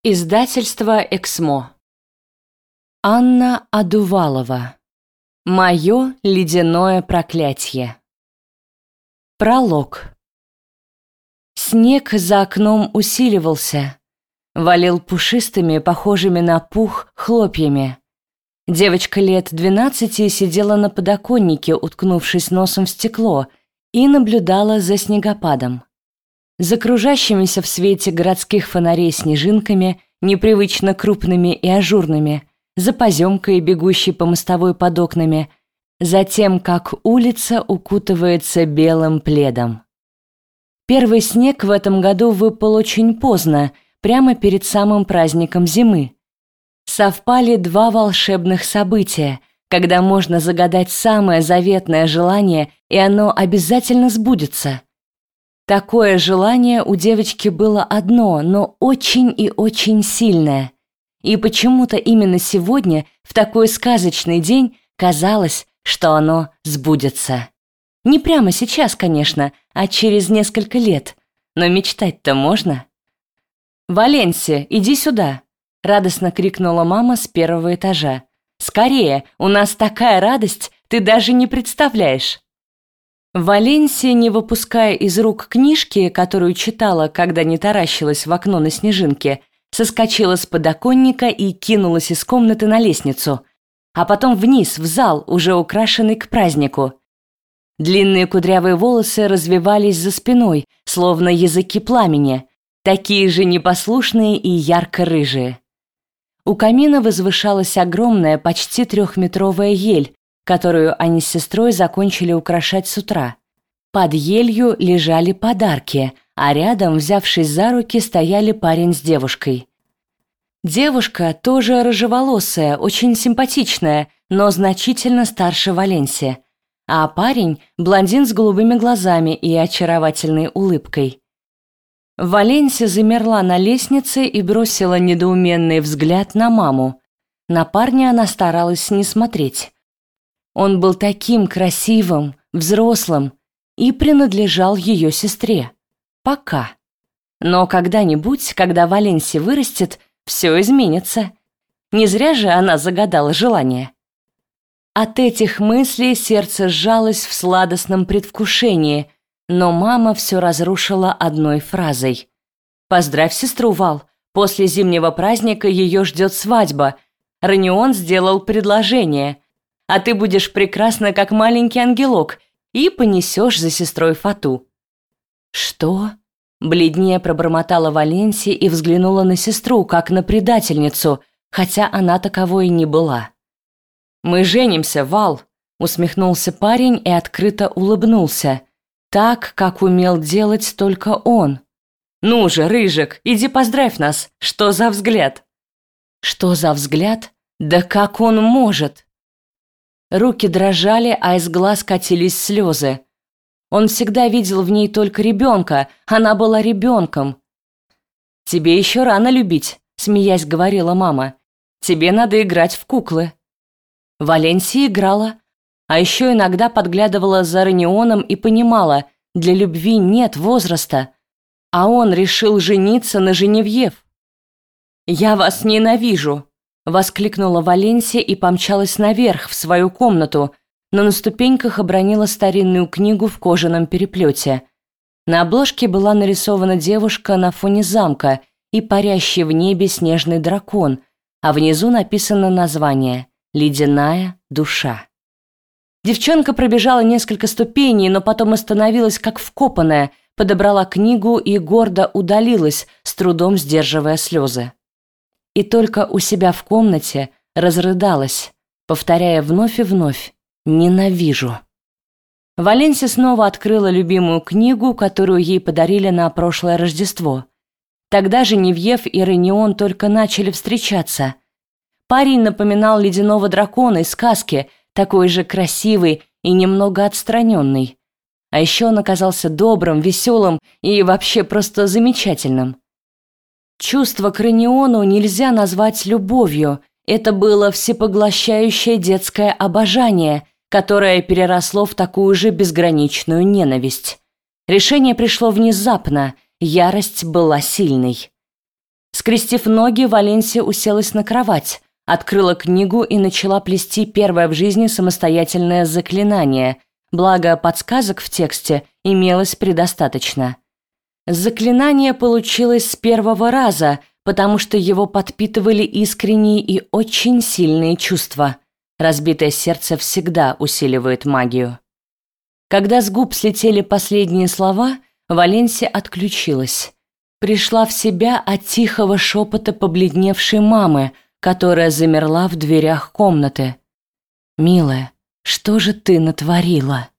Издательство «Эксмо». Анна Адувалова. Мое ледяное проклятие. Пролог. Снег за окном усиливался, валил пушистыми, похожими на пух, хлопьями. Девочка лет 12 сидела на подоконнике, уткнувшись носом в стекло, и наблюдала за снегопадом. За кружащимися в свете городских фонарей снежинками, непривычно крупными и ажурными, за поземкой, бегущей по мостовой под окнами, за тем, как улица укутывается белым пледом. Первый снег в этом году выпал очень поздно, прямо перед самым праздником зимы. Совпали два волшебных события, когда можно загадать самое заветное желание, и оно обязательно сбудется. Такое желание у девочки было одно, но очень и очень сильное. И почему-то именно сегодня, в такой сказочный день, казалось, что оно сбудется. Не прямо сейчас, конечно, а через несколько лет. Но мечтать-то можно. «Валенсия, иди сюда!» — радостно крикнула мама с первого этажа. «Скорее, у нас такая радость, ты даже не представляешь!» Валенсия, не выпуская из рук книжки, которую читала, когда не таращилась в окно на снежинке, соскочила с подоконника и кинулась из комнаты на лестницу, а потом вниз, в зал, уже украшенный к празднику. Длинные кудрявые волосы развивались за спиной, словно языки пламени, такие же непослушные и ярко-рыжие. У камина возвышалась огромная, почти 3-метровая ель, которую они с сестрой закончили украшать с утра. Под елью лежали подарки, а рядом, взявшись за руки, стояли парень с девушкой. Девушка тоже рыжеволосая, очень симпатичная, но значительно старше Валенсии, а парень – блондин с голубыми глазами и очаровательной улыбкой. Валенсия замерла на лестнице и бросила недоуменный взгляд на маму. На парня она старалась не смотреть. Он был таким красивым, взрослым и принадлежал ее сестре. Пока. Но когда-нибудь, когда Валенсия вырастет, все изменится. Не зря же она загадала желание. От этих мыслей сердце сжалось в сладостном предвкушении, но мама все разрушила одной фразой. «Поздравь сестру, Вал. После зимнего праздника ее ждет свадьба. Ронион сделал предложение. А ты будешь прекрасна, как маленький ангелок, и понесешь за сестрой фату». «Что?» — бледнее пробормотала Валенсия и взглянула на сестру, как на предательницу, хотя она таковой и не была. «Мы женимся, Вал», — усмехнулся парень и открыто улыбнулся, так, как умел делать только он. «Ну же, Рыжик, иди поздравь нас, что за взгляд?» «Что за взгляд? Да как он может?» Руки дрожали, а из глаз катились слезы. Он всегда видел в ней только ребенка, она была ребенком. «Тебе еще рано любить», — смеясь говорила мама. «Тебе надо играть в куклы». Валенсия играла, а еще иногда подглядывала за Ронионом и понимала, для любви нет возраста, а он решил жениться на Женевьев. «Я вас ненавижу», — воскликнула Валенсия и помчалась наверх, в свою комнату, но на ступеньках обронила старинную книгу в кожаном переплете. На обложке была нарисована девушка на фоне замка и парящий в небе снежный дракон, а внизу написано название «Ледяная душа». Девчонка пробежала несколько ступеней, но потом остановилась как вкопанная, подобрала книгу и гордо удалилась, с трудом сдерживая слезы. И только у себя в комнате разрыдалась, повторяя вновь и вновь: «Ненавижу». Валенсия снова открыла любимую книгу, которую ей подарили на прошлое Рождество. Тогда Женевьев и Ронион только начали встречаться. Парень напоминал ледяного дракона из сказки, такой же красивый и немного отстраненный. А еще он оказался добрым, веселым и вообще просто замечательным. Чувство к Рониону нельзя назвать любовью, это было всепоглощающее детское обожание, которое переросло в такую же безграничную ненависть. Решение пришло внезапно, ярость была сильной. Скрестив ноги, Валенсия уселась на кровать, открыла книгу и начала плести первое в жизни самостоятельное заклинание, благо подсказок в тексте имелось предостаточно. Заклинание получилось с первого раза, потому что его подпитывали искренние и очень сильные чувства. Разбитое сердце всегда усиливает магию. Когда с губ слетели последние слова, Валенсия отключилась. Пришла в себя от тихого шепота побледневшей мамы, которая замерла в дверях комнаты. «Милая, что же ты натворила?»